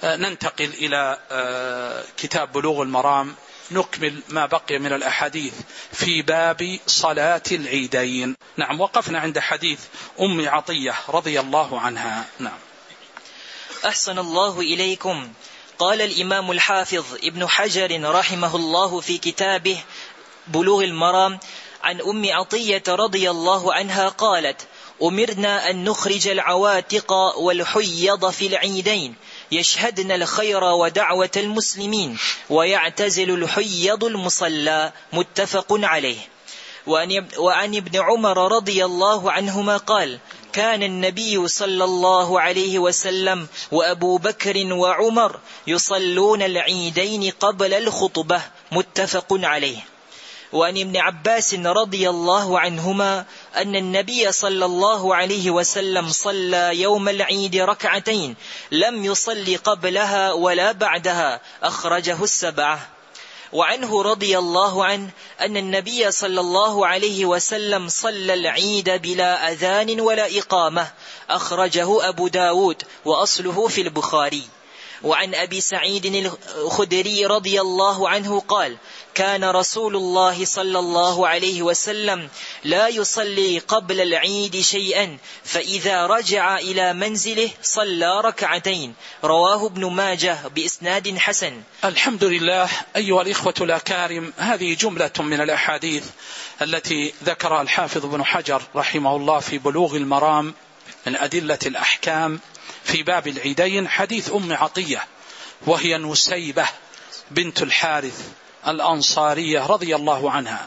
ننتقل إلى كتاب بلوغ المرام، نكمل ما بقي من الأحاديث في باب صلاة العيدين. نعم، وقفنا عند حديث أم عطية رضي الله عنها. نعم. أحسن الله إليكم. قال الإمام الحافظ ابن حجر رحمه الله في كتابه بلوغ المرام عن أم عطية رضي الله عنها قالت: أمرنا أن نخرج العواتق والحيض في العيدين يشهدن الخير ودعوة المسلمين ويعتزل الحيض المصلى. متفق عليه. وعن ابن عمر رضي الله عنهما قال: كان النبي صلى الله عليه وسلم وأبو بكر وعمر يصلون العيدين قبل الخطبة. متفق عليه. وعن ابن عباس رضي الله عنهما أن النبي صلى الله عليه وسلم صلى يوم العيد ركعتين لم يصلي قبلها ولا بعدها. أخرجه السبعة. وعنه رضي الله عنه أن النبي صلى الله عليه وسلم صلى العيد بلا أذان ولا إقامة. أخرجه أبو داود وأصله في البخاري. وعن أبي سعيد الخدري رضي الله عنه قال: كان رسول الله صلى الله عليه وسلم لا يصلي قبل العيد شيئا، فإذا رجع إلى منزله صلى ركعتين. رواه ابن ماجه بإسناد حسن. الحمد لله. أيها الإخوة الأكارم، هذه جملة من الأحاديث التي ذكرها الحافظ ابن حجر رحمه الله في بلوغ المرام من أدلة الأحكام في باب العيدين. حديث أم عطية وهي نسيبة بنت الحارث الأنصارية رضي الله عنها،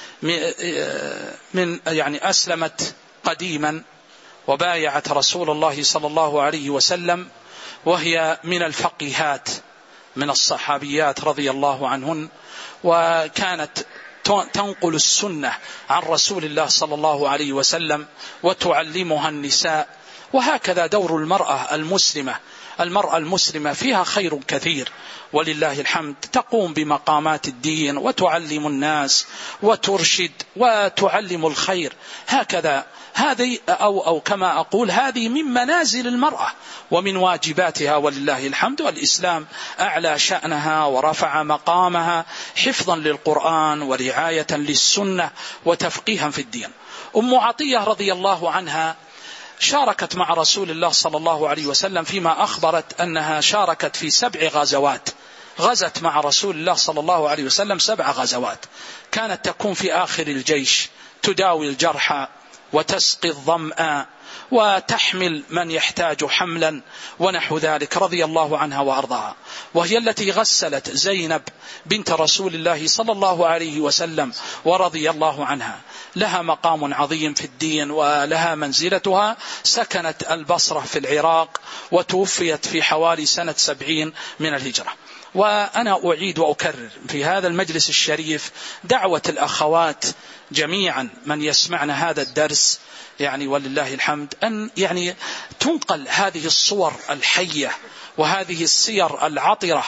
يعني أسلمت قديما وبايعت رسول الله صلى الله عليه وسلم، وهي من الفقيهات من الصحابيات رضي الله عنهن، وكانت تنقل السنة عن رسول الله صلى الله عليه وسلم وتعلمها النساء. وهكذا دور المرأة المسلمة فيها خير كثير ولله الحمد، تقوم بمقامات الدين وتعلم الناس وترشد وتعلم الخير. هكذا هذه أو كما أقول هذه من منازل المرأة ومن واجباتها ولله الحمد. والإسلام أعلى شأنها ورفع مقامها حفظا للقرآن ورعاية للسنة وتفقيها في الدين. أم عطية رضي الله عنها شاركت مع رسول الله صلى الله عليه وسلم فيما أخبرت أنها شاركت في 7 غزوات، غزت مع رسول الله صلى الله عليه وسلم 7 غزوات. كانت تكون في آخر الجيش تداوي الجرحى وتسقي الظمأ وتحمل من يحتاج حملا ونحو ذلك رضي الله عنها وأرضاها. وهي التي غسلت زينب بنت رسول الله صلى الله عليه وسلم ورضي الله عنها. لها مقام عظيم في الدين ولها منزلتها. سكنت البصرة في العراق وتوفيت في حوالي سنة 70 من الهجرة. وأنا أعيد وأكرر في هذا المجلس الشريف دعوة الأخوات جميعا من يسمعنا هذا الدرس يعني ولله الحمد أن يعني تنقل هذه الصور الحية وهذه السير العطرة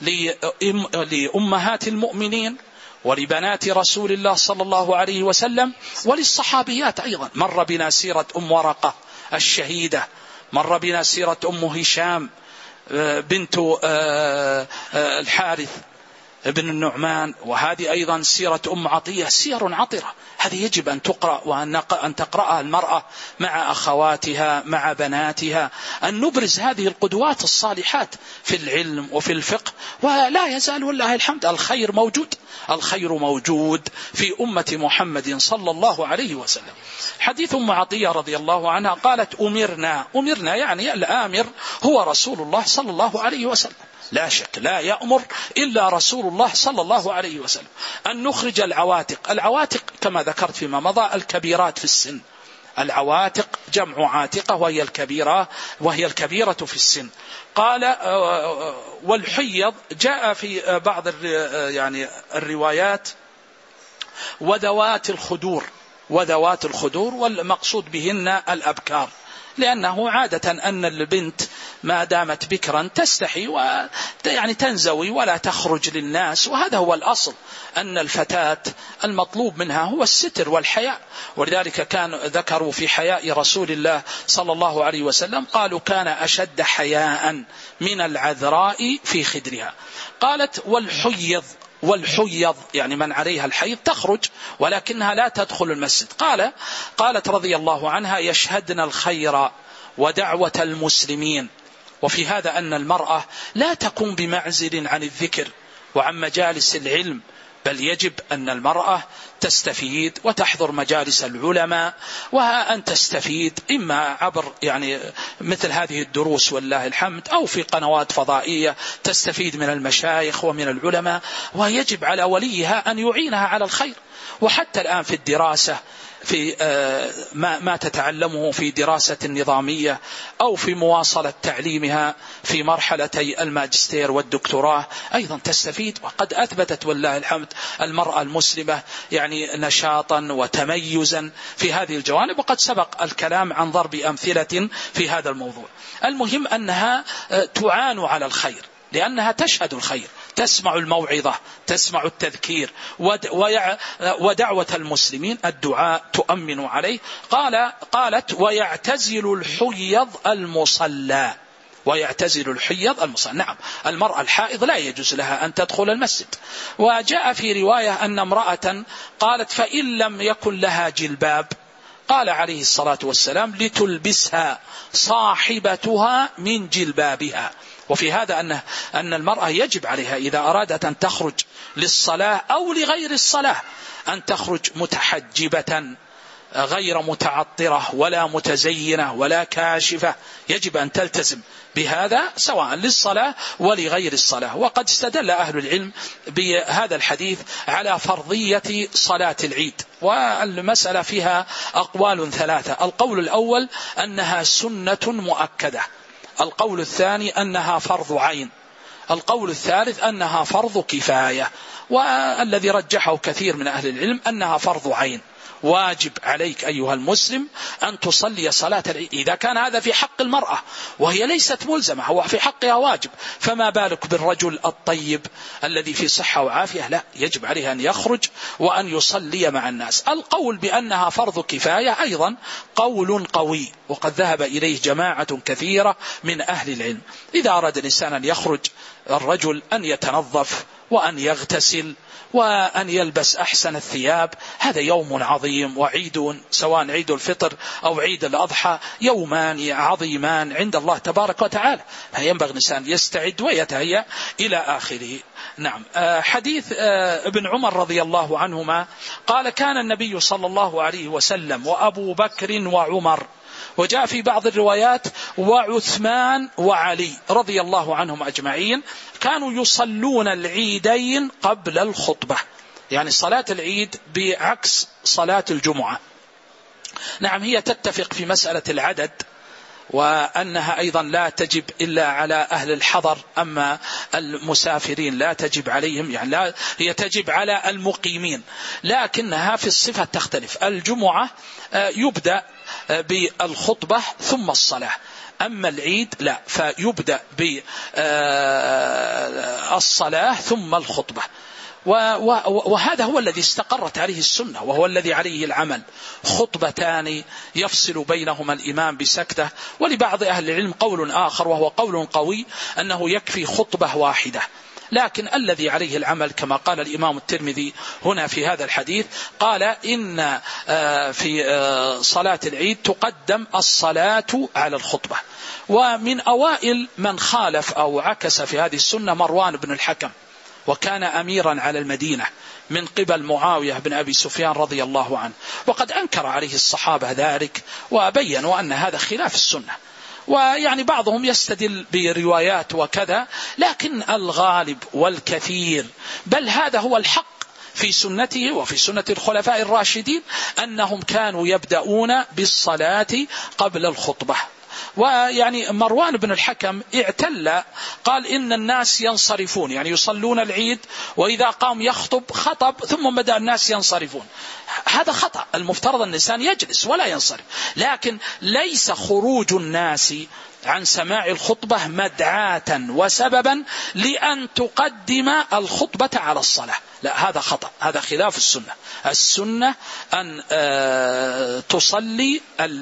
لأمهات المؤمنين ولبنات رسول الله صلى الله عليه وسلم وللصحابيات أيضا. مر بنا سيرة أم ورقة الشهيدة، مر بنا سيرة أم هشام بنت الحارث ابن النعمان، وهذه أيضا سيرة أم عطية، سير عطرة. هذه يجب أن تقرأ وأن تقرأها المرأة مع أخواتها مع بناتها، أن نبرز هذه القدوات الصالحات في العلم وفي الفقه. ولا يزال والله الحمد الخير موجود، الخير موجود في أمة محمد صلى الله عليه وسلم. حديث أم عطية رضي الله عنها قالت: أمرنا يعني الآمر هو رسول الله صلى الله عليه وسلم، لا شك لا يأمر إلا رسول الله صلى الله عليه وسلم، أن نخرج العواتق كما ذكرت فيما مضى الكبيرات في السن. العواتق جمع عاتقة وهي الكبيرة في السن. قال: والحيض جاء في بعض يعني الروايات وذوات الخدور، والمقصود بهن الأبكار، لأنه عادة أن البنت ما دامت بكرا تستحي يعني تنزوي ولا تخرج للناس. وهذا هو الأصل، أن الفتاة المطلوب منها هو الستر والحياء. ولذلك كان ذكروا في حياء رسول الله صلى الله عليه وسلم قالوا كان أشد حياء من العذراء في خدرها. قالت والحيض يعني من عليها الحيض تخرج ولكنها لا تدخل المسجد. قالت رضي الله عنها يشهدن الخير ودعوة المسلمين. وفي هذا أن المرأة لا تكون بمعزل عن الذكر وعن مجالس العلم، بل يجب أن المرأة تستفيد وتحضر مجالس العلماء، وأن تستفيد إما عبر يعني مثل هذه الدروس والله الحمد، أو في قنوات فضائية تستفيد من المشايخ ومن العلماء. ويجب على وليها أن يعينها على الخير. وحتى الآن في الدراسة، في ما تتعلمه في دراسة نظامية أو في مواصلة تعليمها في مرحلتي الماجستير والدكتوراه أيضا تستفيد. وقد أثبتت والله الحمد المرأة المسلمة يعني نشاطا وتميزا في هذه الجوانب، وقد سبق الكلام عن ضرب أمثلة في هذا الموضوع. المهم أنها تعان على الخير، لأنها تشهد الخير، تسمع الموعظة، تسمع التذكير، ودعوة المسلمين الدعاء تؤمن عليه. قالت ويعتزل الحيض المصلى. نعم، المرأة الحائض لا يجوز لها أن تدخل المسجد. وجاء في رواية أن امرأة قالت فإن لم يكن لها جلباب، قال عليه الصلاة والسلام لتلبسها صاحبتها من جلبابها. وفي هذا أن المرأة يجب عليها إذا أرادت أن تخرج للصلاة أو لغير الصلاة أن تخرج متحجبة غير متعطرة ولا متزينة ولا كاشفة، يجب أن تلتزم بهذا سواء للصلاة ولغير الصلاة. وقد استدل أهل العلم بهذا الحديث على فرضية صلاة العيد، والمسألة فيها أقوال ثلاثة. القول الأول أنها سنة مؤكدة، القول الثاني أنها فرض عين، القول الثالث أنها فرض كفاية. والذي رجحه كثير من أهل العلم أنها فرض عين، واجب عليك أيها المسلم أن تصلي صلاة العيد. إذا كان هذا في حق المرأة وهي ليست ملزمة، هو في حقها واجب، فما بالك بالرجل الطيب الذي في صحة وعافية؟ لا، يجب عليه أن يخرج وأن يصلي مع الناس. القول بأنها فرض كفاية أيضا قول قوي، وقد ذهب إليه جماعة كثيرة من أهل العلم. إذا أراد الإنسان أن يخرج الرجل أن يتنظف وأن يغتسل وأن يلبس أحسن الثياب، هذا يوم عظيم وعيد، سواء عيد الفطر أو عيد الأضحى، يومان عظيمان عند الله تبارك وتعالى، فينبغي الإنسان يستعد ويتهيأ إلى آخره. نعم. حديث ابن عمر رضي الله عنهما قال كان النبي صلى الله عليه وسلم وأبو بكر وعمر، وجاء في بعض الروايات وعثمان وعلي رضي الله عنهم أجمعين، كانوا يصلون العيدين قبل الخطبة، يعني صلاة العيد بعكس صلاة الجمعة. نعم، هي تتفق في مسألة العدد، وأنها أيضا لا تجب إلا على أهل الحضر، أما المسافرين لا تجب عليهم، يعني لا، هي تجب على المقيمين، لكنها في الصفة تختلف. الجمعة يبدأ بالخطبة ثم الصلاة، أما العيد لا، فيبدأ بالصلاة ثم الخطبة. وهذا هو الذي استقرت عليه السنة، وهو الذي عليه العمل، خطبتان يفصل بينهما الإمام بسكتة. ولبعض أهل العلم قول آخر وهو قول قوي أنه يكفي خطبة واحدة، لكن الذي عليه العمل كما قال الإمام الترمذي هنا في هذا الحديث، قال إن في صلاة العيد تقدم الصلاة على الخطبة. ومن أوائل من خالف أو عكس في هذه السنة مروان بن الحكم، وكان أميرا على المدينة من قبل معاوية بن أبي سفيان رضي الله عنه، وقد أنكر عليه الصحابة ذلك وبينوا أن هذا خلاف السنة. ويعني بعضهم يستدل بروايات وكذا، لكن الغالب والكثير بل هذا هو الحق في سنته وفي سنة الخلفاء الراشدين أنهم كانوا يبدأون بالصلاة قبل الخطبة. ويعني مروان بن الحكم اعتل، قال إن الناس ينصرفون، يعني يصلون العيد وإذا قام يخطب خطب ثم بدأ الناس ينصرفون. هذا خطأ، المفترض أن الإنسان يجلس ولا ينصرف، لكن ليس خروج الناس عن سماع الخطبة مدعاة وسببا لأن تقدم الخطبة على الصلاة. لا، هذا خطأ، هذا خلاف السنة. السنة أن تصلي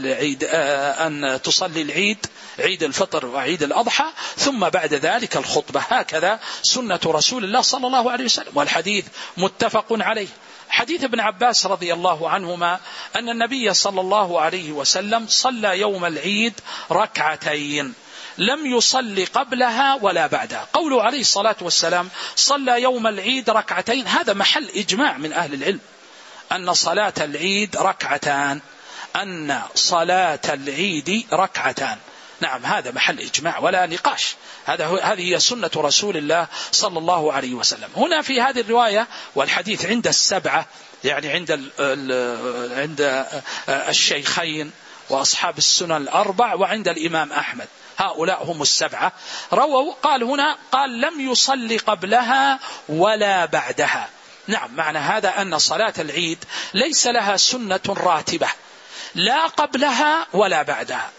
العيد، عيد الفطر وعيد الأضحى، ثم بعد ذلك الخطبة. هكذا سنة رسول الله صلى الله عليه وسلم، والحديث متفق عليه. حديث ابن عباس رضي الله عنهما أن النبي صلى الله عليه وسلم صلى يوم العيد ركعتين، لم يصلي قبلها ولا بعدها. قوله عليه الصلاة والسلام صلى يوم العيد ركعتين، هذا محل إجماع من أهل العلم أن صلاة العيد ركعتان، أن صلاة العيد ركعتان. نعم، هذا محل إجماع ولا نقاش، هذه هي سنة رسول الله صلى الله عليه وسلم. هنا في هذه الرواية، والحديث عند السبعة، يعني عند الشيخين وأصحاب السنن الأربع وعند الإمام أحمد، هؤلاء هم السبعة رووا. قال لم يصلي قبلها ولا بعدها. نعم، معنى هذا أن صلاة العيد ليس لها سنة راتبة، لا قبلها ولا بعدها.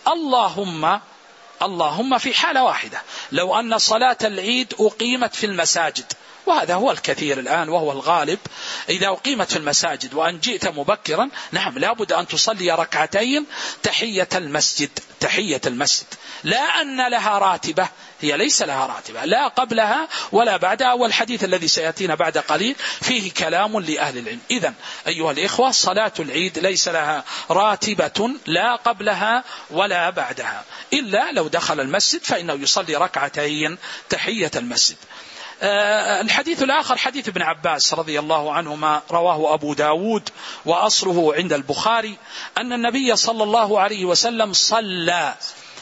اللهم في حالة واحدة، لو أن صلاة العيد أقيمت في المساجد، وهذا هو الكثير الآن وهو الغالب، إذا أقيمت في المساجد وأن جئت مبكرا، نعم لابد أن تصلي ركعتين تحية المسجد، لا أن لها راتبة، هي ليس لها راتبة لا قبلها ولا بعدها. والحديث الذي سيأتينا بعد قليل فيه كلام لأهل العلم. إذن أيها الإخوة، صلاة العيد ليس لها راتبة لا قبلها ولا بعدها، إلا لو دخل المسجد فإنه يصلي ركعتين تحية المسجد. الحديث الآخر حديث ابن عباس رضي الله عنهما، رواه أبو داود وأصله عند البخاري، أن النبي صلى الله عليه وسلم صلى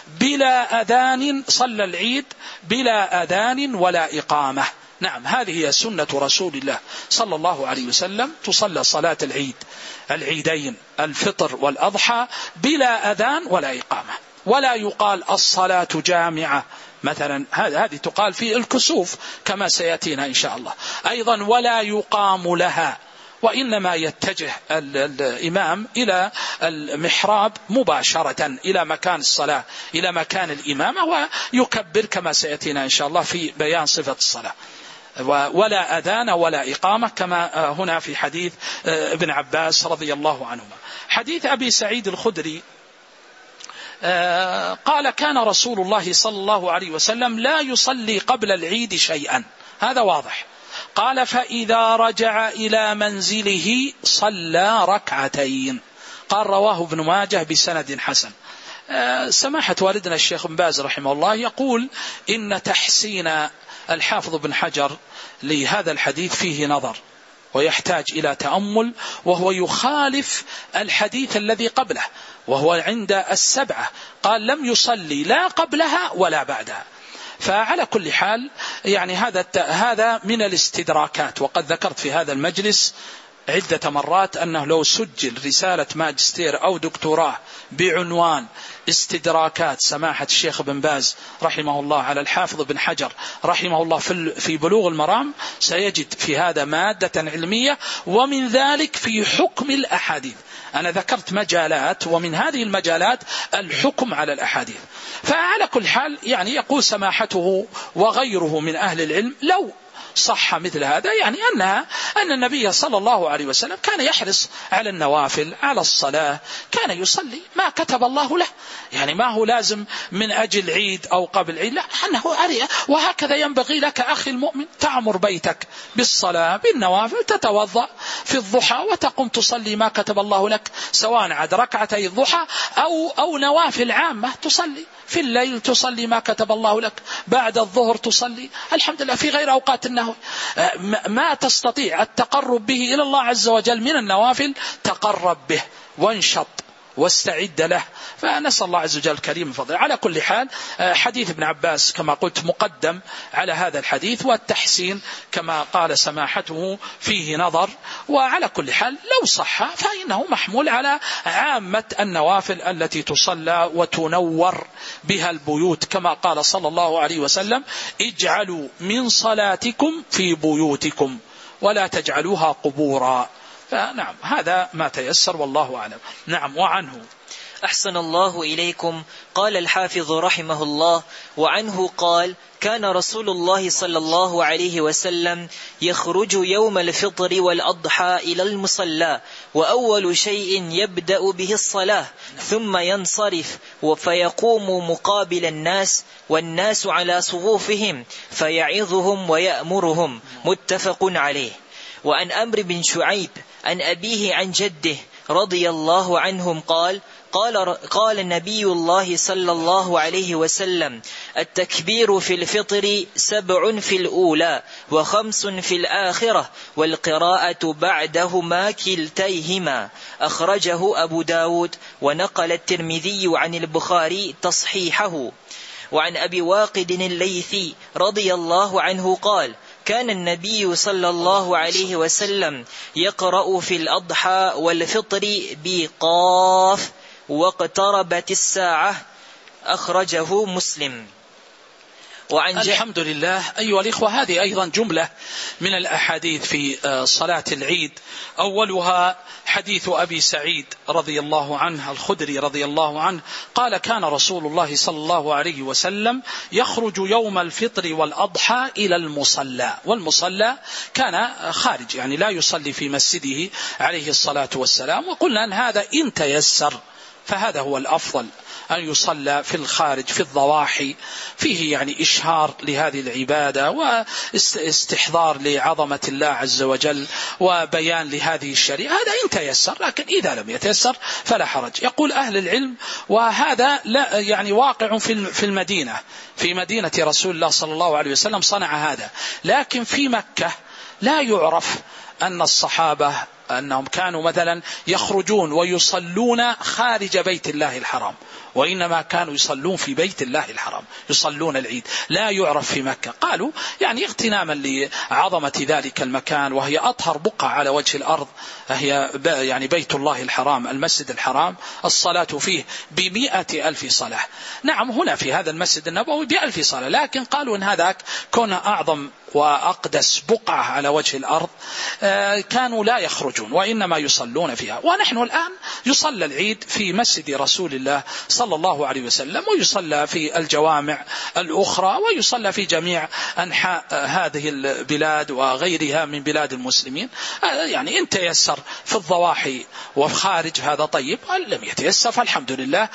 العيد بلا أذان ولا إقامة. نعم، هذه هي سنة رسول الله صلى الله عليه وسلم، تصلى صلاة العيدين الفطر والأضحى بلا أذان ولا إقامة، ولا يقال الصلاة جامعة مثلا، هذه تقال في الكسوف كما سيأتينا إن شاء الله أيضا، ولا يقام لها، وإنما يتجه الإمام إلى المحراب مباشرة إلى مكان الصلاة، إلى مكان الإمامة، ويكبر كما سيأتينا إن شاء الله في بيان صفة الصلاة. ولا أذان ولا إقامة كما هنا في حديث ابن عباس رضي الله عنهما. حديث أبي سعيد الخدري قال كان رسول الله صلى الله عليه وسلم لا يصلي قبل العيد شيئا، هذا واضح. قال فإذا رجع إلى منزله صلى ركعتين. قال رواه ابن ماجه بسند حسن. سماحة والدنا الشيخ بن باز رحمه الله يقول إن تحسين الحافظ بن حجر لهذا الحديث فيه نظر ويحتاج إلى تأمل، وهو يخالف الحديث الذي قبله وهو عند السبعة، قال لم يصلي لا قبلها ولا بعدها. فعلى كل حال يعني هذا من الاستدراكات، وقد ذكرت في هذا المجلس عدة مرات أنه لو سجل رسالة ماجستير أو دكتوراه بعنوان استدراكات سماحة الشيخ بن باز رحمه الله على الحافظ بن حجر رحمه الله في بلوغ المرام، سيجد في هذا مادة علمية، ومن ذلك في حكم الأحاديث. أنا ذكرت مجالات، ومن هذه المجالات الحكم على الأحاديث. فعلى كل حال يعني يقول سماحته وغيره من أهل العلم لو صح مثل هذا، يعني أن النبي صلى الله عليه وسلم كان يحرص على النوافل، على الصلاة، كان يصلي ما كتب الله له، يعني ما هو لازم من أجل عيد أو قبل عيد، لا، وهكذا ينبغي لك أخي المؤمن، تعمر بيتك بالصلاة بالنوافل، تتوضأ في الضحى وتقوم تصلي ما كتب الله لك، سواء عاد ركعتي الضحى أو نوافل عامة تصلي في الليل، تصلي ما كتب الله لك، بعد الظهر تصلي الحمد لله في غير أوقات النهي. ما تستطيع التقرب به إلى الله عز وجل من النوافل تقرب به وانشط واستعد له، فنسأل الله عز وجل الكريم فضله. على كل حال حديث ابن عباس كما قلت مقدم على هذا الحديث، والتحسين كما قال سماحته فيه نظر، وعلى كل حال لو صح فإنه محمول على عامة النوافل التي تصلى وتنور بها البيوت، كما قال صلى الله عليه وسلم اجعلوا من صلاتكم في بيوتكم ولا تجعلوها قبورا. فنعم هذا ما تيسر والله أعلم. نعم. وعنه أحسن الله إليكم. قال الحافظ رحمه الله وعنه قال: كان رسول الله صلى الله عليه وسلم يخرج يوم الفطر والأضحى إلى المصلى، وأول شيء يبدأ به الصلاة، ثم ينصرف فيقوم مقابل الناس والناس على صفوفهم فيعظهم ويأمرهم. متفق عليه. وعن أمر بن شعيب عن أبيه عن جده رضي الله عنهم قال نبي الله صلى الله عليه وسلم: التكبير في الفطر 7 في الأولى و5 في الآخرة، والقراءة بعدهما كلتيهما. أخرجه أبو داود، ونقل الترمذي عن البخاري تصحيحه. وعن أبي واقد الليثي رضي الله عنه قال: كان النبي صلى الله عليه وسلم يقرأ في الأضحى والفطر بقاف واقتربت الساعة. أخرجه مسلم. الحمد لله. أيها الإخوة، هذه أيضا جملة من الأحاديث في صلاة العيد. أولها حديث أبي سعيد رضي الله عنه الخدري رضي الله عنه قال: كان رسول الله صلى الله عليه وسلم يخرج يوم الفطر والأضحى إلى المصلى. والمصلى كان خارج، يعني لا يصلي في مسجده عليه الصلاة والسلام. وقلنا أن هذا إن تيسر فهذا هو الأفضل، أن يصلى في الخارج في الضواحي، فيه يعني إشهار لهذه العبادة واستحضار لعظمة الله عز وجل وبيان لهذه الشريعة. هذا إن تيسر، لكن إذا لم يتيسر فلا حرج. يقول أهل العلم، وهذا لا يعني واقع في المدينة، في مدينة رسول الله صلى الله عليه وسلم صنع هذا، لكن في مكة لا يعرف أن الصحابة أنهم كانوا مثلا يخرجون ويصلون خارج بيت الله الحرام، وإنما كانوا يصلون في بيت الله الحرام، يصلون العيد. لا يعرف في مكة. قالوا يعني اغتناما لعظمة ذلك المكان، وهي أطهر بقعة على وجه الأرض، هي يعني بيت الله الحرام المسجد الحرام، الصلاة فيه ب100,000 صلاة. نعم، هنا في هذا المسجد النبوي ب1000 صلاة، لكن قالوا إن هذاك كون أعظم وأقدس بقعة على وجه الأرض كانوا لا يخرجون وإنما يصلون فيها. ونحن الآن يصلى العيد في مسجد رسول الله صلى الله عليه وسلم، ويصلى في الجوامع الأخرى، ويصلى في جميع أنحاء هذه البلاد وغيرها من بلاد المسلمين. يعني إن تيسر في الضواحي وخارج هذا طيب، لم يتيسر فالحمد لله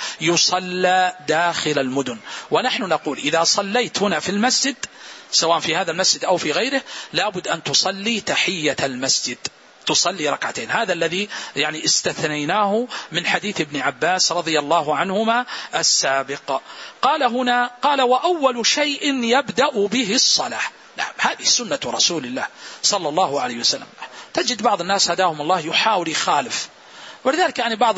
يصلى داخل المدن. ونحن نقول إذا صليت هنا في المسجد، سواء في هذا المسجد أو في غيره، لابد أن تصلي تحية المسجد، تصلي ركعتين. هذا الذي يعني استثنيناه من حديث ابن عباس رضي الله عنهما السابق. قال هنا: قال: وأول شيء يبدأ به الصلاة. نعم، هذه سنة رسول الله صلى الله عليه وسلم. تجد بعض الناس هداهم الله يحاول يخالف، ولذلك يعني بعض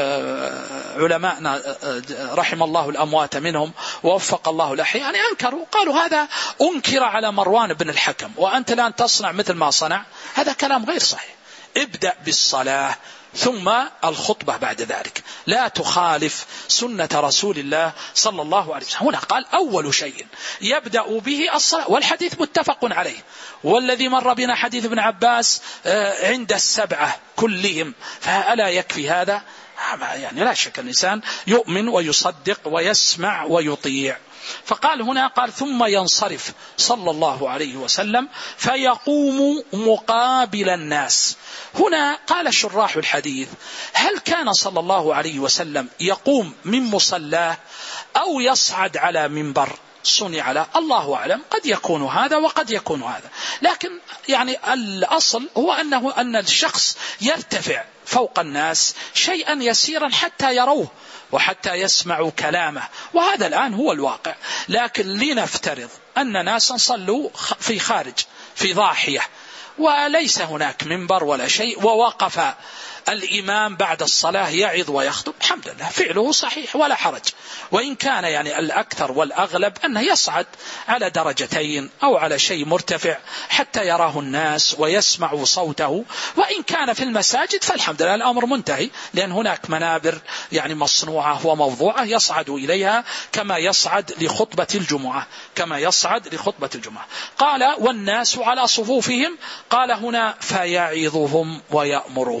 علماءنا رحم الله الأموات منهم ووفق الله الأحياء يعني أنكروا، قالوا هذا أنكر على مروان بن الحكم وأنت الآن تصنع مثل ما صنع. هذا كلام غير صحيح. ابدأ بالصلاة ثم الخطبة بعد ذلك، لا تخالف سنة رسول الله صلى الله عليه وسلم. هنا قال أول شيء يبدأ به الصلاة، والحديث متفق عليه. والذي مر بنا حديث ابن عباس عند 7 كلهم، فألا يكفي هذا؟ يعني لا شك الإنسان يؤمن ويصدق ويسمع ويطيع. فقال هنا، قال: ثم ينصرف صلى الله عليه وسلم فيقوم مقابل الناس. هنا قال شراح الحديث: هل كان صلى الله عليه وسلم يقوم من مصلاه أو يصعد على منبر صنع له؟ الله أعلم، قد يكون هذا وقد يكون هذا، لكن يعني الأصل هو أن الشخص يرتفع فوق الناس شيئا يسيرا حتى يروه وحتى يسمعوا كلامه، وهذا الآن هو الواقع. لكن لنفترض أن ناسا صلوا في خارج في ضاحية وليس هناك منبر ولا شيء، ووقف الإمام بعد الصلاة يعظ ويخطب، الحمد لله فعله صحيح ولا حرج. وإن كان يعني الأكثر والأغلب أنه يصعد على درجتين أو على شيء مرتفع حتى يراه الناس ويسمعوا صوته. وإن كان في المساجد فالحمد لله الأمر منتهي، لأن هناك منابر يعني مصنوعة وموضوعة يصعد إليها كما يصعد لخطبة الجمعة، كما يصعد لخطبة الجمعة. قال: والناس على صفوفهم. قال هنا: فيعظهم ويأمرهم. نعم،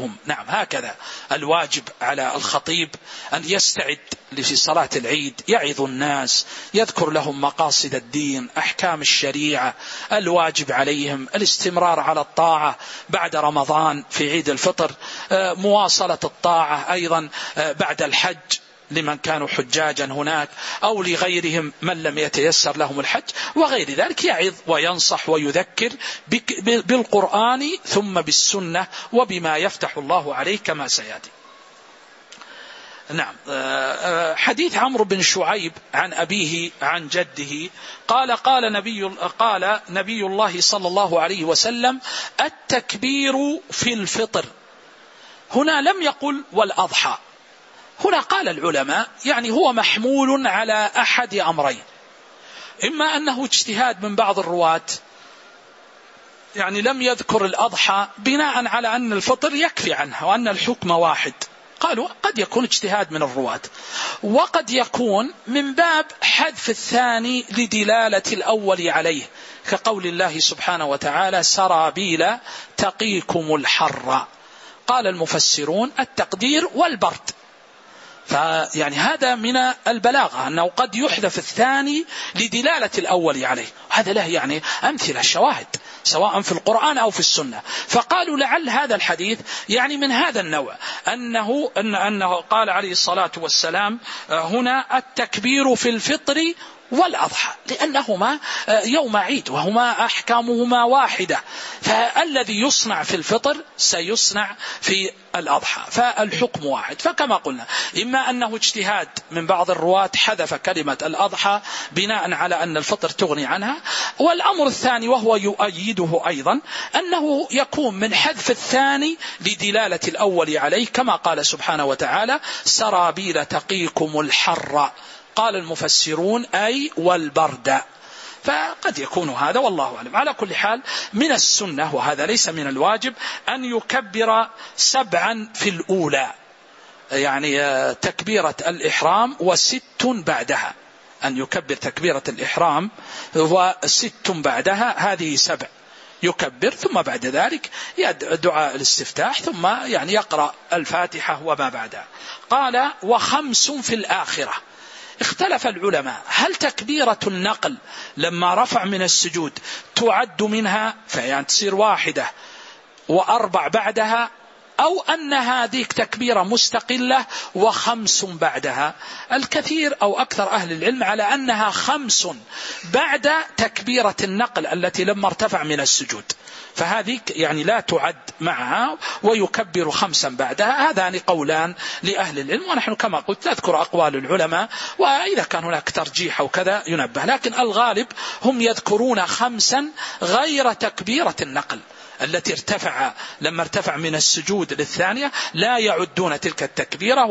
هكذا الواجب على الخطيب أن يستعد في صلاة العيد، يعظ الناس، يذكر لهم مقاصد الدين، أحكام الشريعة، الواجب عليهم الاستمرار على الطاعة بعد رمضان في عيد الفطر، مواصلة الطاعة أيضا بعد الحج لمن كانوا حجاجا هناك أو لغيرهم من لم يتيسر لهم الحج وغير ذلك. يعظ وينصح ويذكر بالقرآن ثم بالسنة وبما يفتح الله عليه كما سيأتي. نعم. حديث عمرو بن شعيب عن أبيه عن جده قال نبي الله صلى الله عليه وسلم: التكبير في الفطر. هنا لم يقل والأضحى. هنا قال العلماء يعني هو محمول على أحد أمرين: إما أنه اجتهاد من بعض الرواة، يعني لم يذكر الأضحى بناء على أن الفطر يكفي عنها وأن الحكم واحد، قالوا قد يكون اجتهاد من الرواة، وقد يكون من باب حذف الثاني لدلالة الأول عليه، كقول الله سبحانه وتعالى: سرابيل تقيكم الحر. قال المفسرون التقدير والبرد، فيعني هذا من البلاغة أنه قد يحذف الثاني لدلالة الأول عليه. هذا له يعني أمثلة شواهد سواء في القرآن أو في السنة. فقالوا لعل هذا الحديث يعني من هذا النوع، أنه قال عليه الصلاة والسلام هنا التكبير في الفطر والأضحى، لأنهما يوم عيد وهما أحكامهما واحدة، فالذي يصنع في الفطر سيصنع في الأضحى، فالحكم واحد. فكما قلنا إما أنه اجتهاد من بعض الرواة حذف كلمة الأضحى بناء على أن الفطر تغني عنها، والأمر الثاني وهو يؤيده أيضا أنه يكون من حذف الثاني لدلالة الأول عليه، كما قال سبحانه وتعالى: سرابيل تقيكم الحر. قال المفسرون أي والبرد، فقد يكون هذا والله أعلم. على كل حال من السنة، وهذا ليس من الواجب، أن يكبر 7 في الأولى، يعني تكبيرة الإحرام و6 بعدها، أن يكبر تكبيرة الإحرام و6 بعدها، هذه 7 يكبر، ثم بعد ذلك دعاء الاستفتاح، ثم يعني يقرأ الفاتحة وما بعدها. قال و5 في الآخرة. اختلف العلماء هل تكبيرة النقل لما رفع من السجود تعد منها فيعني تصير 1 و4 بعدها، أو أن هذه تكبيرة مستقلة و5 بعدها. الكثير أو أكثر أهل العلم على أنها 5 بعد تكبيرة النقل التي لما ارتفع من السجود، فهذه يعني لا تعد معها ويكبر 5 بعدها. هذان قولان لأهل العلم، ونحن كما قلت نذكر أقوال العلماء، وإذا كان هناك ترجيح أو كذا ينبه، لكن الغالب هم يذكرون 5 غير تكبيرة النقل التي لما ارتفع من السجود للثانية، لا يعدون تلك التكبيرة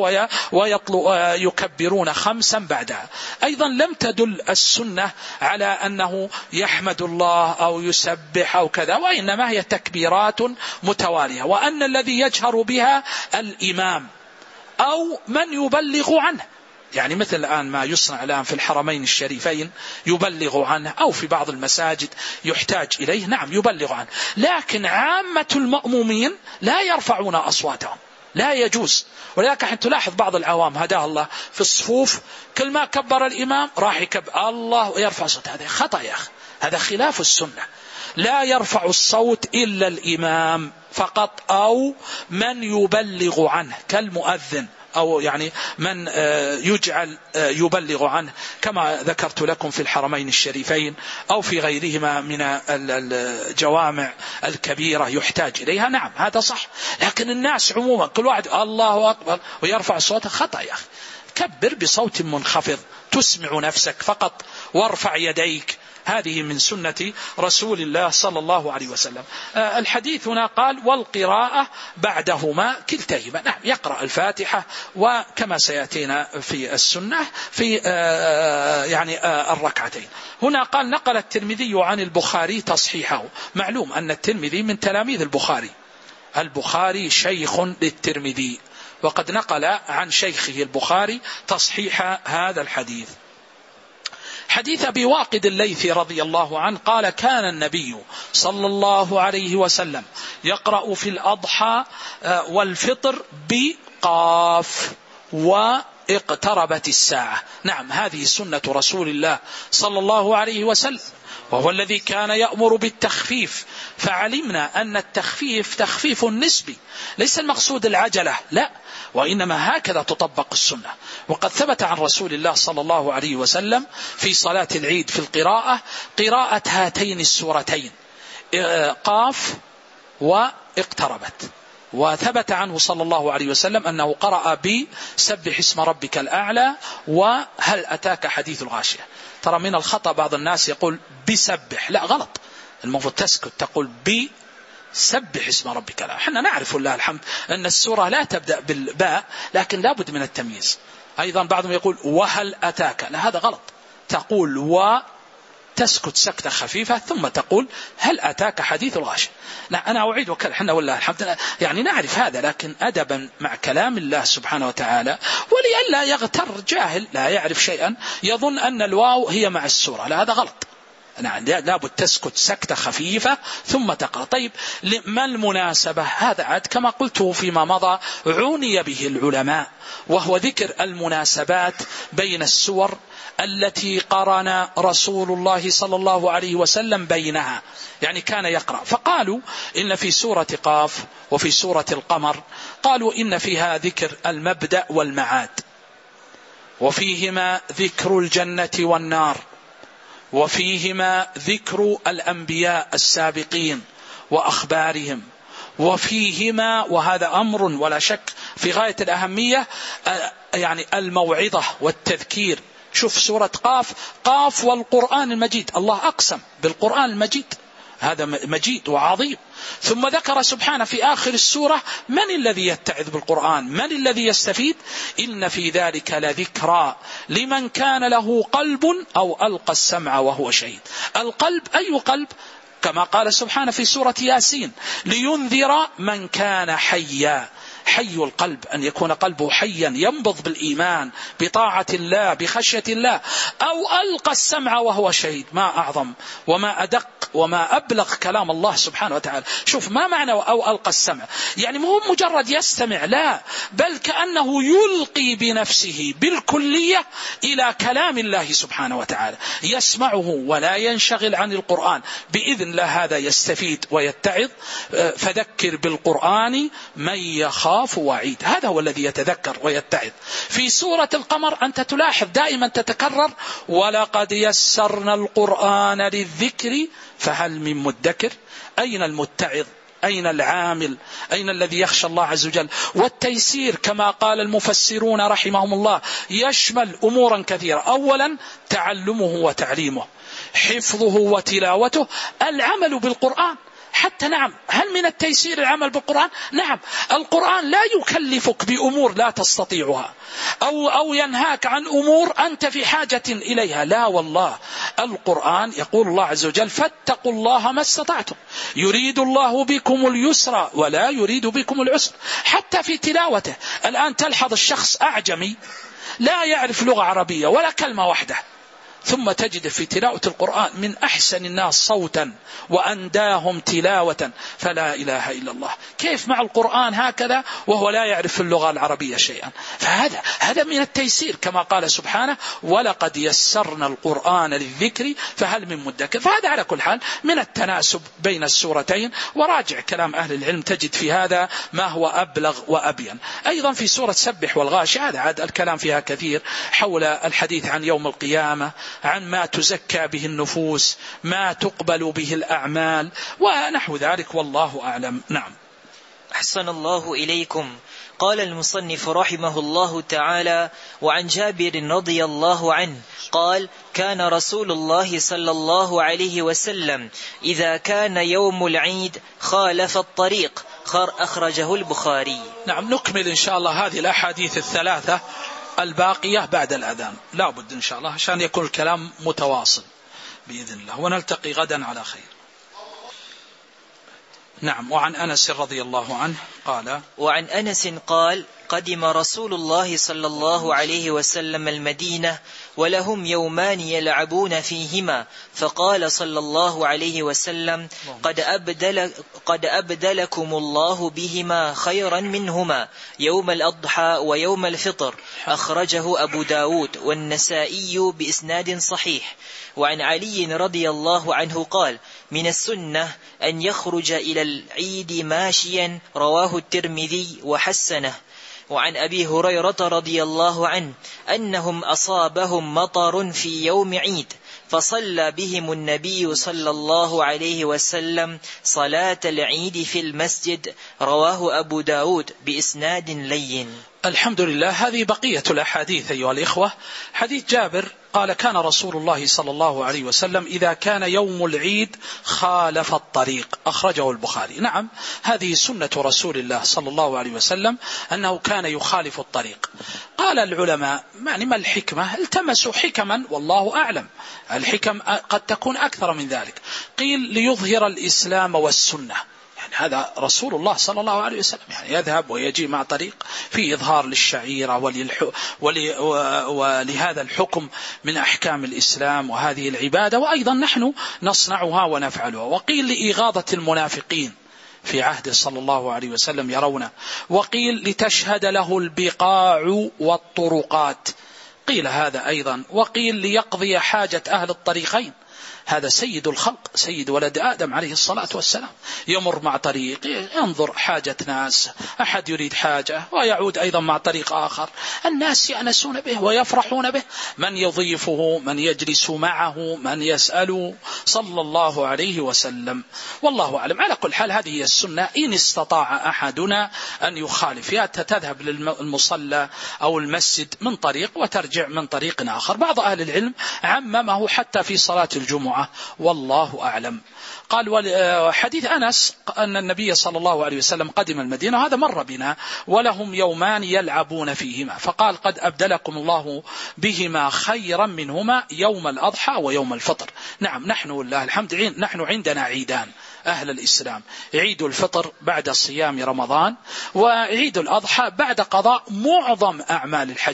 ويكبرون 5 بعدها. أيضا لم تدل السنة على أنه يحمد الله أو يسبح أو كذا، وإنما هي تكبيرات متوالية، وأن الذي يجهر بها الإمام أو من يبلغ عنه، يعني مثل الآن ما يصنع الآن في الحرمين الشريفين يبلغ عنه، أو في بعض المساجد يحتاج إليه، نعم يبلغ عنه، لكن عامة المأمومين لا يرفعون أصواتهم، لا يجوز. ولذلك حين تلاحظ بعض العوام هداه الله في الصفوف كل ما كبر الإمام راح يكبر الله ويرفع صوت، هذا خطأ يا أخي، هذا خلاف السنة. لا يرفع الصوت إلا الإمام فقط، أو من يبلغ عنه كالمؤذن، أو يعني من يجعل يبلغ عنه، كما ذكرت لكم في الحرمين الشريفين أو في غيرهما من الجوامع الكبيرة يحتاج إليها، نعم هذا صح. لكن الناس عموما كل واحد الله أكبر ويرفع صوته، خطأ يا أخي. كبر بصوت منخفض تسمع نفسك فقط، وارفع يديك، هذه من سنة رسول الله صلى الله عليه وسلم. الحديث هنا قال والقراءة بعدهما كلتيهما، نعم يقرأ الفاتحة، وكما سيأتينا في السنة في يعني الركعتين. هنا قال نقل الترمذي عن البخاري تصحيحه. معلوم أن الترمذي من تلاميذ البخاري شيخ للترمذي، وقد نقل عن شيخه البخاري تصحيح هذا الحديث. حديث أبي واقد الليثي رضي الله عنه قال كان النبي صلى الله عليه وسلم يقرأ في الأضحى والفطر بقاف واقتربت الساعة. نعم، هذه سنة رسول الله صلى الله عليه وسلم، وهو الذي كان يأمر بالتخفيف. فعلمنا أن التخفيف تخفيف نسبي، ليس المقصود العجلة، لا، وإنما هكذا تطبق السنة. وقد ثبت عن رسول الله صلى الله عليه وسلم في صلاة العيد في القراءة قراءة هاتين السورتين قاف واقتربت. وثبت عنه صلى الله عليه وسلم أنه قرأ بسبح اسم ربك الأعلى وهل أتاك حديث الغاشية. ترى من الخطأ بعض الناس يقول بسبح، لا، غلط، المفروض تسكت تقول بسبح اسم ربك الأعلى. احنا نعرف لله الحمد أن السورة لا تبدأ بالباء، لكن لابد من التمييز. أيضا بعضهم يقول وهل أتاك، لا، هذا غلط، تقول تسكت سكتة خفيفة ثم تقول هل أتاك حديث الغاشية. لا، أنا أعيد وكل حنا والله الحمد، يعني نعرف هذا، لكن أدبا مع كلام الله سبحانه وتعالى، ولئلا يغتر جاهل لا يعرف شيئا يظن أن الواو هي مع السورة، لا، هذا غلط. نعم، لابد تسكت سكتة خفيفة ثم تقرأ. طيب، ما المناسبة؟ هذا عاد كما قلته فيما مضى عني به العلماء، وهو ذكر المناسبات بين السور التي قرن رسول الله صلى الله عليه وسلم بينها، يعني كان يقرأ. فقالوا إن في سورة قاف وفي سورة القمر قالوا إن فيها ذكر المبدأ والمعاد، وفيهما ذكر الجنة والنار، وفيهما ذكر الأنبياء السابقين وأخبارهم، وفيهما، وهذا أمر ولا شك في غاية الأهمية، يعني الموعظة والتذكير. شوف سورة قاف والقرآن المجيد، الله أقسم بالقرآن المجيد، هذا مجيد وعظيم. ثم ذكر سبحانه في آخر السورة من الذي يتعظ بالقرآن، من الذي يستفيد. إن في ذلك لذكرى لمن كان له قلب أو ألقى السمع وهو شهيد. القلب، أي قلب؟ كما قال سبحانه في سورة ياسين لينذر من كان حيا. حي القلب، أن يكون قلبه حيا ينبض بالإيمان بطاعة الله بخشية الله، أو ألقى السمع وهو شهيد. ما أعظم وما أدق وما أبلغ كلام الله سبحانه وتعالى. شوف ما معنى أو ألقى السمع، يعني مو مجرد يستمع، لا، بل كأنه يلقي بنفسه بالكلية إلى كلام الله سبحانه وتعالى، يسمعه ولا ينشغل عن القرآن بإذن الله، هذا يستفيد ويتعظ. فذكر بالقرآن من يخاف وعيد، هذا هو الذي يتذكر ويتعظ. في سورة القمر أنت تلاحظ دائما تتكرر ولقد يسرنا القرآن للذكر فهل من مدكر. أين المتعظ؟ أين العامل؟ أين الذي يخشى الله عز وجل؟ والتيسير كما قال المفسرون رحمهم الله يشمل أمورا كثيرة. أولا تعلمه وتعليمه، حفظه وتلاوته، العمل بالقرآن. حتى نعم، هل من التيسير العمل بالقرآن؟ نعم، القرآن لا يكلفك بأمور لا تستطيعها أو ينهاك عن أمور أنت في حاجة إليها، لا والله. القرآن يقول الله عز وجل فاتقوا الله ما استطعتم يريد الله بكم اليسر ولا يريد بكم العسر. حتى في تلاوته الآن تلحظ الشخص أعجمي لا يعرف لغة عربية ولا كلمة واحدة، ثم تجد في تلاوة القرآن من أحسن الناس صوتا وأنداهم تلاوة، فلا إله إلا الله. كيف مع القرآن هكذا وهو لا يعرف اللغة العربية شيئا؟ فهذا من التيسير كما قال سبحانه ولقد يسرنا القرآن للذكر فهل من مدكر. فهذا على كل حال من التناسب بين السورتين، وراجع كلام أهل العلم تجد في هذا ما هو أبلغ وأبين. أيضا في سورة سبح والغاشية هذا عاد الكلام فيها كثير حول الحديث عن يوم القيامة، عن ما تزكى به النفوس، ما تقبل به الأعمال ونحو ذلك، والله أعلم. نعم. أحسن الله إليكم. قال المصنف رحمه الله تعالى: وعن جابر رضي الله عنه قال: كان رسول الله صلى الله عليه وسلم إذا كان يوم العيد خالف الطريق. أخرجه البخاري. نعم، نكمل إن شاء الله هذه الأحاديث الثلاثة الباقية بعد الأذان، لا بد إن شاء الله عشان يكون الكلام متواصل بإذن الله، ونلتقي غدا على خير. نعم. وعن أنس رضي الله عنه قال: وعن أنس قال: قدم رسول الله صلى الله عليه وسلم المدينة ولهم يومان يلعبون فيهما. فقال صلى الله عليه وسلم: قد أبدلكم الله بهما خيرا منهما يوم الأضحى ويوم الفطر. أخرجه أبو داود والنسائي بإسناد صحيح. وعن علي رضي الله عنه قال: من السنة أن يخرج إلى العيد ماشيا. رواه الترمذي وحسنه. وعن أبي هريرة رضي الله عنه أنهم أصابهم مطر في يوم عيد، فصلى بهم النبي صلى الله عليه وسلم صلاة العيد في المسجد. رواه أبو داود بإسناد لين. الحمد لله. هذه بقية الأحاديث أيها الإخوة. حديث جابر قال: كان رسول الله صلى الله عليه وسلم إذا كان يوم العيد خالف الطريق. أخرجه البخاري. نعم، هذه سنة رسول الله صلى الله عليه وسلم أنه كان يخالف الطريق. قال العلماء: يعني ما الحكمة؟ التمسوا حكما والله أعلم. الحكم قد تكون أكثر من ذلك. قيل: ليظهر الإسلام والسنة. يعني هذا رسول الله صلى الله عليه وسلم يعني يذهب ويجي مع طريق في إظهار للشعيرة ولهذا الحكم من أحكام الإسلام وهذه العبادة، وأيضا نحن نصنعها ونفعلها. وقيل: لإغاظة المنافقين في عهد صلى الله عليه وسلم يرونه. وقيل: لتشهد له البقاع والطرقات. قيل هذا أيضا. وقيل: ليقضي حاجة أهل الطريقين. هذا سيد الخلق، سيد ولد آدم عليه الصلاة والسلام، يمر مع طريق ينظر حاجة ناس، أحد يريد حاجة ويعود أيضا مع طريق آخر، الناس يأنسون به ويفرحون به، من يضيفه، من يجلس معه، من يسأل، صلى الله عليه وسلم. والله أعلم. على كل حال هذه هي السنة. إن استطاع أحدنا أن يخالف، يا تذهب للمصلى أو المسجد من طريق وترجع من طريق آخر. بعض أهل العلم عممه حتى في صلاة الجمعة، والله أعلم. قال: حديث أنس أن النبي صلى الله عليه وسلم قدم المدينة، هذا مر بنا، ولهم يومان يلعبون فيهما، فقال: قد أبدلكم الله بهما خيرا منهما يوم الأضحى ويوم الفطر. نعم، نحن والله الحمد نحن عندنا عيدان أهل الإسلام: عيد الفطر بعد صيام رمضان، وعيد الأضحى بعد قضاء معظم أعمال الحج،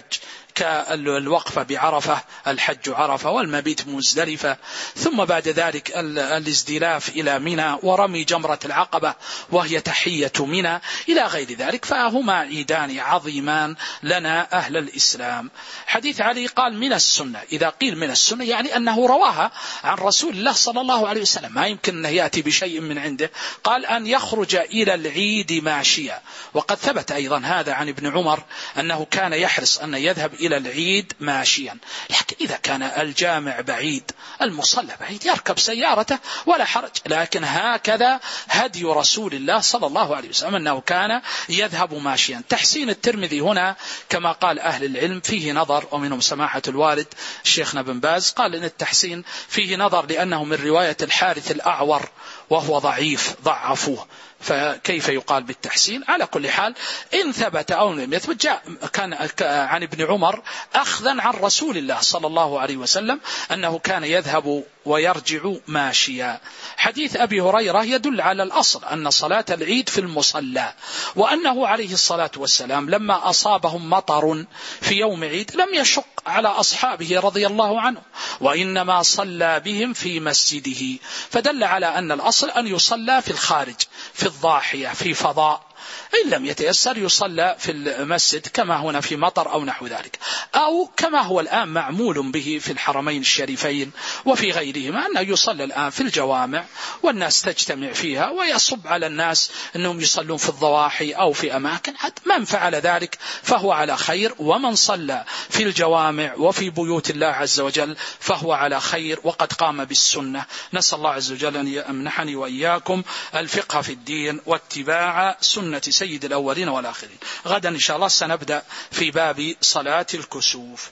كالوقفة بعرفة، الحج عرفة، والمبيت مزدلفة، ثم بعد ذلك الازدلاف إلى منى ورمي جمرة العقبة وهي تحية منى إلى غير ذلك. فهما عيدان عظيمان لنا أهل الإسلام. حديث علي قال: من السنة. إذا قيل من السنة يعني أنه رواها عن رسول الله صلى الله عليه وسلم، ما يمكن أنه يأتي بشيء من عنده. قال: أن يخرج إلى العيد ماشيا. وقد ثبت أيضا هذا عن ابن عمر أنه كان يحرص أن يذهب إلى العيد ماشيا. لكن إذا كان الجامع بعيد، المصلى بعيد، يركب سيارته ولا حرج. لكن هكذا هدي رسول الله صلى الله عليه وسلم أنه كان يذهب ماشيا. تحسين الترمذي هنا كما قال أهل العلم فيه نظر، ومنهم سماحة الوالد شيخنا بن باز قال إن التحسين فيه نظر لأنه من رواية الحارث الأعور وهو ضعيف، ضعفوه، فكيف يقال بالتحسين؟ على كل حال إن ثبت أو لم يثبت، جاء كان عن ابن عمر أخذا عن رسول الله صلى الله عليه وسلم أنه كان يذهب ويرجع ماشيا. حديث أبي هريرة يدل على الأصل أن صلاة العيد في المصلى، وأنه عليه الصلاة والسلام لما أصابهم مطر في يوم عيد لم يشق على أصحابه رضي الله عنه، وإنما صلى بهم في مسجده، فدل على أن الأصل أن يصلى في الخارج، في الضاحية، في فضاء. إن لم يتيسر يصلى في المسجد كما هنا في مطر أو نحو ذلك، أو كما هو الآن معمول به في الحرمين الشريفين وفي غيرهما، أنه يصلى الآن في الجوامع والناس تجتمع فيها، ويصب على الناس أنهم يصلون في الضواحي أو في أماكن. من فعل ذلك فهو على خير، ومن صلى في الجوامع وفي بيوت الله عز وجل فهو على خير وقد قام بالسنة. نسأل الله عز وجل أن يمنحني وإياكم الفقه في الدين واتباع سنة سيد الأولين والآخرين. غدا إن شاء الله سنبدأ في باب صلاة الكسوف.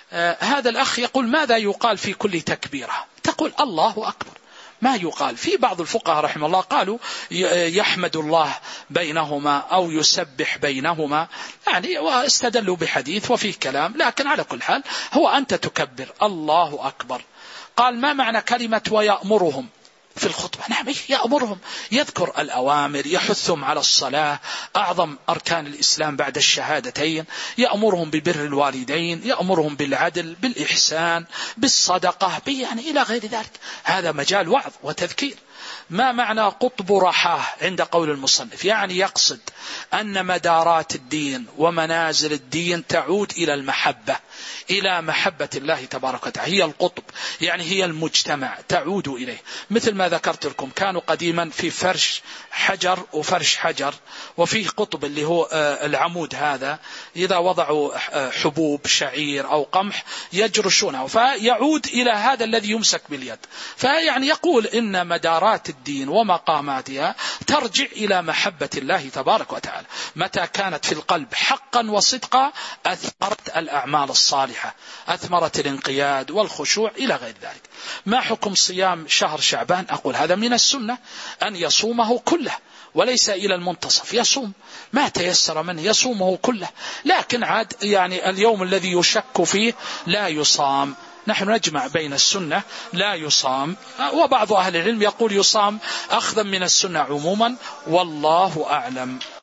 هذا الأخ يقول: ماذا يقال في كل تكبيرة؟ تقول الله أكبر. ما يقال. في بعض الفقهاء رحمه الله قالوا يحمد الله بينهما أو يسبح بينهما، يعني واستدلوا بحديث وفيه كلام، لكن على كل حال هو أنت تكبر الله أكبر. قال: ما معنى كلمة ويأمرهم؟ في الخطبة. نعم يأمرهم، يذكر الأوامر، يحثهم على الصلاة أعظم أركان الإسلام بعد الشهادتين، يأمرهم ببر الوالدين، يأمرهم بالعدل، بالإحسان، بالصدقة، يعني إلى غير ذلك. هذا مجال وعظ وتذكير. ما معنى قطب رحاه عند قول المصنف؟ يعني يقصد أن مدارات الدين ومنازل الدين تعود إلى المحبة، إلى محبة الله تبارك وتعالى، هي القطب، يعني هي المجتمع تعود إليه. مثل ما ذكرت لكم كانوا قديما في فرش حجر وفرش حجر، وفيه قطب اللي هو العمود هذا، إذا وضعوا حبوب شعير أو قمح يجرشونه فيعود إلى هذا الذي يمسك باليد. فيعني يقول إن مدارات الدين ومقاماتها ترجع إلى محبة الله تبارك وتعالى. متى كانت في القلب حقا وصدقا أثمرت الأعمال الصالحة، أثمرت الانقياد والخشوع إلى غير ذلك. ما حكم صيام شهر شعبان؟ أقول هذا من السنة أن يصومه كله وليس إلى المنتصف، يصوم ما تيسر منه، يصومه كله، لكن عاد يعني اليوم الذي يشك فيه لا يصام. نحن نجمع بين السنة لا يصام، وبعض أهل العلم يقول يصام أخذا من السنة عموما، والله أعلم.